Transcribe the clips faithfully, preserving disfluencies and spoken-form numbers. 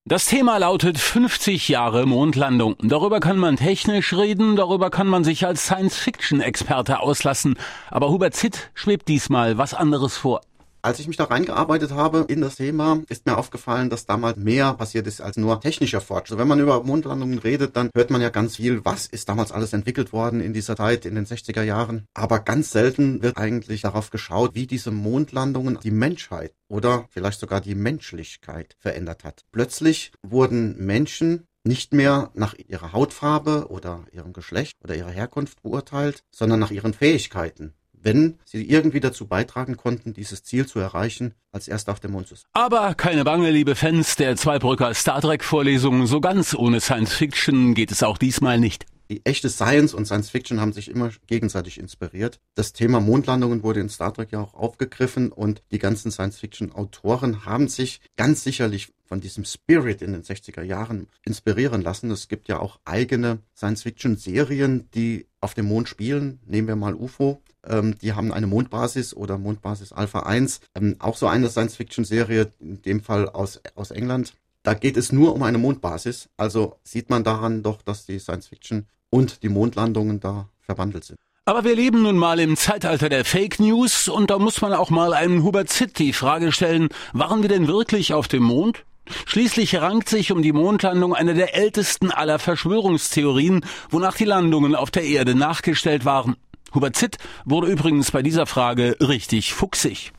Das Thema lautet fünfzig Jahre Mondlandung. Darüber kann man technisch reden, darüber kann man sich als Science-Fiction-Experte auslassen. Aber Hubert Zitt schwebt diesmal was anderes vor. Als ich mich da reingearbeitet habe in das Thema, ist mir aufgefallen, dass damals mehr passiert ist als nur technischer Fortschritt. Wenn man über Mondlandungen redet, dann hört man ja ganz viel, was ist damals alles entwickelt worden in dieser Zeit, in den sechziger Jahren. Aber ganz selten wird eigentlich darauf geschaut, wie diese Mondlandungen die Menschheit oder vielleicht sogar die Menschlichkeit verändert hat. Plötzlich wurden Menschen nicht mehr nach ihrer Hautfarbe oder ihrem Geschlecht oder ihrer Herkunft beurteilt, sondern nach ihren Fähigkeiten, wenn sie irgendwie dazu beitragen konnten, dieses Ziel zu erreichen, als Erster auf dem Mond zu sein. Aber keine Bange, liebe Fans der Zweibrücker Star Trek Vorlesungen, so ganz ohne Science Fiction geht es auch diesmal nicht. Die echte Science und Science Fiction haben sich immer gegenseitig inspiriert. Das Thema Mondlandungen wurde in Star Trek ja auch aufgegriffen und die ganzen Science Fiction Autoren haben sich ganz sicherlich von diesem Spirit in den sechziger Jahren inspirieren lassen. Es gibt ja auch eigene Science Fiction Serien, die auf dem Mond spielen. Nehmen wir mal U F O. Ähm, die haben eine Mondbasis oder Mondbasis Alpha eins. Ähm, auch so eine Science Fiction Serie, in dem Fall aus, aus England. Da geht es nur um eine Mondbasis. Also sieht man daran doch, dass die Science Fiction und die Mondlandungen da verwandelt sind. Aber wir leben nun mal im Zeitalter der Fake News und da muss man auch mal einen Hubert Zitt die Frage stellen, waren wir denn wirklich auf dem Mond? Schließlich rankt sich um die Mondlandung eine der ältesten aller Verschwörungstheorien, wonach die Landungen auf der Erde nachgestellt waren. Hubert Zitt wurde übrigens bei dieser Frage richtig fuchsig.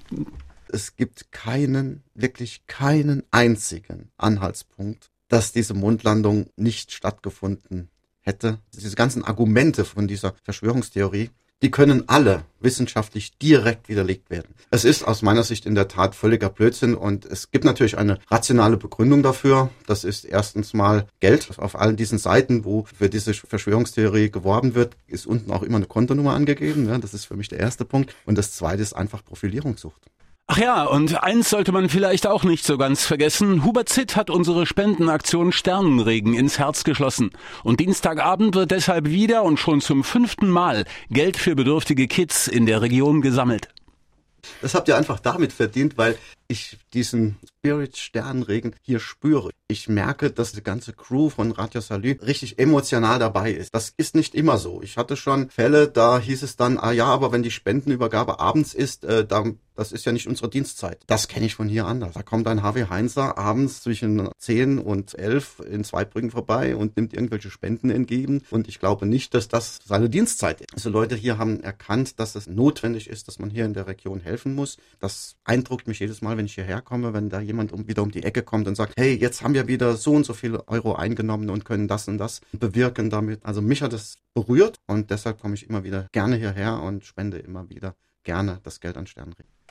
Es gibt keinen, wirklich keinen einzigen Anhaltspunkt, dass diese Mondlandung nicht stattgefunden hätte. Diese ganzen Argumente von dieser Verschwörungstheorie, die können alle wissenschaftlich direkt widerlegt werden. Es ist aus meiner Sicht in der Tat völliger Blödsinn und es gibt natürlich eine rationale Begründung dafür. Das ist erstens mal Geld. Auf allen diesen Seiten, wo für diese Verschwörungstheorie geworben wird, ist unten auch immer eine Kontonummer angegeben. Das ist für mich der erste Punkt. Und das zweite ist einfach Profilierungssucht. Ach ja, und eins sollte man vielleicht auch nicht so ganz vergessen. Hubert Zitt hat unsere Spendenaktion Sternenregen ins Herz geschlossen. Und Dienstagabend wird deshalb wieder und schon zum fünften Mal Geld für bedürftige Kids in der Region gesammelt. Das habt ihr einfach damit verdient, weil ich diesen Spirit Sternenregen hier spüre. Ich merke, dass die ganze Crew von Radio Salü richtig emotional dabei ist. Das ist nicht immer so. Ich hatte schon Fälle, da hieß es dann, ah ja, aber wenn die Spendenübergabe abends ist, äh, dann, das ist ja nicht unsere Dienstzeit. Das kenne ich von hier anders. Da kommt ein H W Heinzer abends zwischen zehn und elf in Zweibrücken vorbei und nimmt irgendwelche Spenden entgegen. Und ich glaube nicht, dass das seine Dienstzeit ist. Also Leute hier haben erkannt, dass es notwendig ist, dass man hier in der Region helfen muss. Das eindruckt mich jedes Mal, wenn ich hierher komme, wenn da jemand um, wieder um die Ecke kommt und sagt, hey, jetzt haben wir wieder so und so viele Euro eingenommen und können das und das bewirken damit. Also mich hat es berührt und deshalb komme ich immer wieder gerne hierher und spende immer wieder gerne das Geld an Sternenregen.